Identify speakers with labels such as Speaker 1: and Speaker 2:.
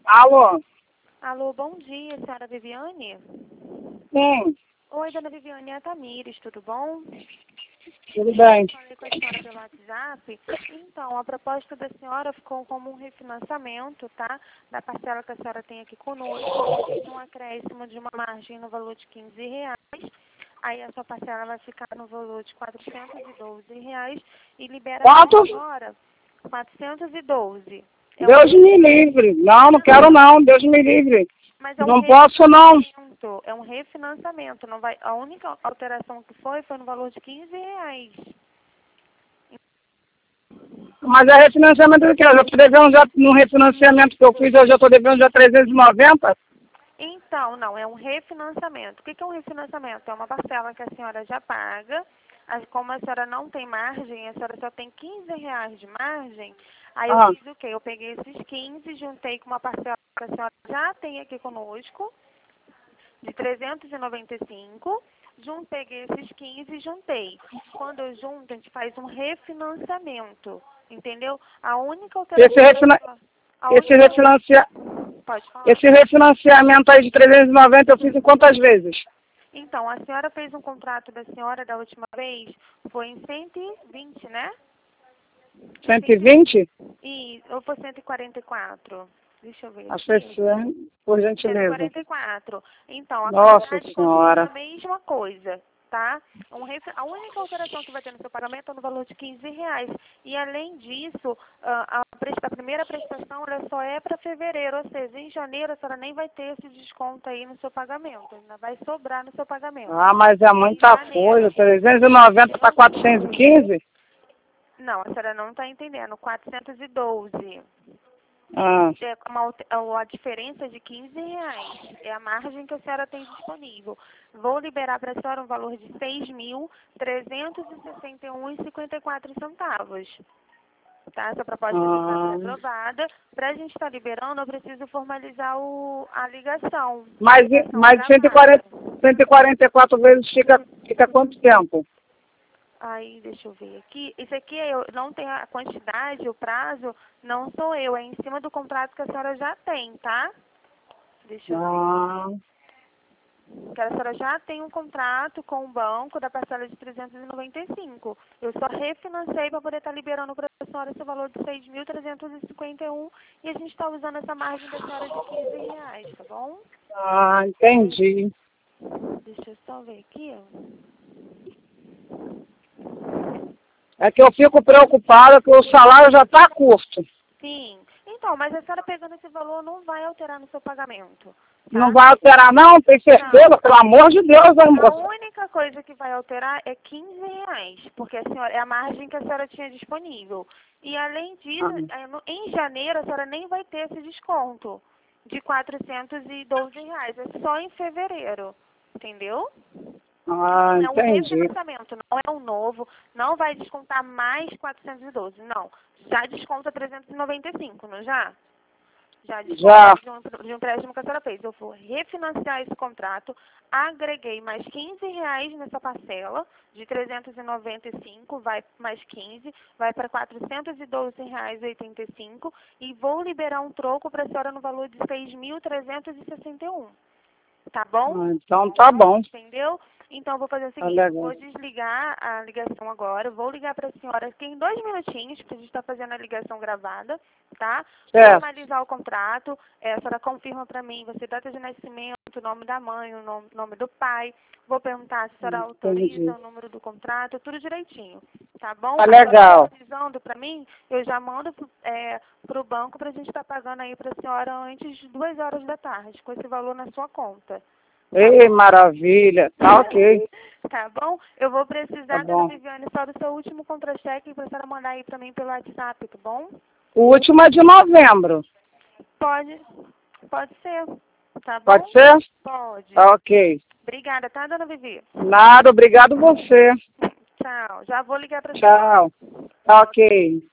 Speaker 1: Alô?
Speaker 2: Alô, bom dia, senhora Viviane?
Speaker 1: Sim,
Speaker 2: Oi, dona Viviane, é a Tamires, tudo bom?
Speaker 1: tudo bem.
Speaker 2: Falei com a senhora pelo WhatsApp. Então, a proposta da senhora ficou como um refinanciamento, tá? Da parcela que a senhora tem aqui conosco, de um acréscimo de uma margem no valor de R$ 15. Aí a sua parcela vai ficar no valor de R$ 412 e libera
Speaker 1: Quanto?
Speaker 2: a senhora 412.
Speaker 1: Deus me livre. Não quero não. Deus me livre.
Speaker 2: Mas é um
Speaker 1: Não posso não.
Speaker 2: refinanciamento, é um refinanciamento, não vai, a única alteração que foi no valor de R$ 15.
Speaker 1: Mas é refinanciamento do quê? Eu já estou devendo já, no refinanciamento que eu fiz, eu já estou devendo já 390.
Speaker 2: Então, não, é um refinanciamento. O que é um refinanciamento? É uma parcela que a senhora já paga, como a senhora não tem margem, a senhora só tem R$ 15 de margem, aí eu fiz o quê? Eu peguei esses 15, juntei com uma parcela que a senhora já tem aqui conosco, de 395, peguei esses 15 e juntei. Quando eu junto, a gente faz um refinanciamento, entendeu? A única alteração... Pode falar.
Speaker 1: Esse refinanciamento aí de 390 eu fiz em quantas vezes?
Speaker 2: Então, a senhora fez um contrato da senhora da última vez, foi em 120, né?
Speaker 1: 120?
Speaker 2: Ou foi 144? Deixa eu ver aqui.
Speaker 1: Acessando, por gentileza.
Speaker 2: 144. Então, a
Speaker 1: Nossa
Speaker 2: quantidade
Speaker 1: Senhora.
Speaker 2: continua a mesma coisa, tá? A única alteração que vai ter no seu pagamento é no valor de R$ 15. E, além disso, a primeira prestação ela só é para fevereiro, ou seja, em janeiro a senhora nem vai ter esse desconto aí no seu pagamento, ainda vai sobrar no seu pagamento.
Speaker 1: Ah, mas é muita coisa. 390 para 415?
Speaker 2: Não, a senhora não está entendendo. 412.
Speaker 1: Ah.
Speaker 2: A diferença de R$ 15 é a margem que a senhora tem disponível. Vou liberar para a senhora um valor de R$ 6.361,54. Tá? Essa proposta está aprovada. Para a gente estar liberando, eu preciso formalizar a ligação.
Speaker 1: Mas 144 vezes fica quanto tempo?
Speaker 2: Aí, deixa eu ver aqui. Isso aqui eu não tenho a quantidade, o prazo, não sou eu. É em cima do contrato que a senhora já tem, tá? Deixa eu ver. Que a senhora já tem um contrato com o banco da parcela de 395. Eu só refinancei para poder estar liberando para a senhora esse valor de 6.351 e a gente está usando essa margem da senhora de R$ 15, tá bom?
Speaker 1: Ah, entendi.
Speaker 2: Deixa eu só ver aqui, ó.
Speaker 1: É que eu fico preocupada que o salário já está curto.
Speaker 2: Sim. Então, mas a senhora pegando esse valor não vai alterar no seu pagamento. Tá?
Speaker 1: Não vai alterar não? Tem certeza? Não. Pelo amor de Deus, amor.
Speaker 2: A única coisa que vai alterar é R$ 15, porque a senhora, é a margem que a senhora tinha disponível. E além disso, em janeiro a senhora nem vai ter esse desconto de R$ 412. É só em fevereiro. Entendeu?
Speaker 1: Ah,
Speaker 2: então, é um
Speaker 1: entendi.
Speaker 2: refinanciamento, não é um novo, não vai descontar mais 412, não. Já desconta 395, não já? Já desconta de um empréstimo que a senhora fez. Eu vou refinanciar esse contrato, agreguei mais R$ 15 nessa parcela, de 395, vai mais 15, vai para R$ 412,85 e vou liberar um troco para a senhora no valor de 6.361. Tá bom?
Speaker 1: Então tá bom.
Speaker 2: Entendeu? Então, eu vou fazer o seguinte, vou desligar a ligação agora, vou ligar para a senhora aqui em 2 minutinhos, porque a gente está fazendo a ligação gravada, tá? Vou formalizar o contrato, a senhora confirma para mim, você data de nascimento, o nome da mãe, o nome do pai, vou perguntar se a senhora autoriza o número do contrato, tudo direitinho, tá bom?
Speaker 1: Tá legal.
Speaker 2: Autorizando para mim, eu já mando para o banco para a gente estar pagando aí para a senhora antes de 2 horas da tarde, com esse valor na sua conta.
Speaker 1: Ei, maravilha. Tá ok.
Speaker 2: Tá bom? Eu vou precisar, dona Viviane, só do seu último contra-cheque para a senhora mandar aí para mim pelo WhatsApp, tá bom?
Speaker 1: O último é de novembro.
Speaker 2: Pode ser. Tá bom?
Speaker 1: Pode ser?
Speaker 2: Pode.
Speaker 1: Tá ok.
Speaker 2: Obrigada, tá, dona Vivi?
Speaker 1: Nada, obrigado você.
Speaker 2: Tchau. Já vou ligar para a
Speaker 1: senhora. Tchau. Tá ok.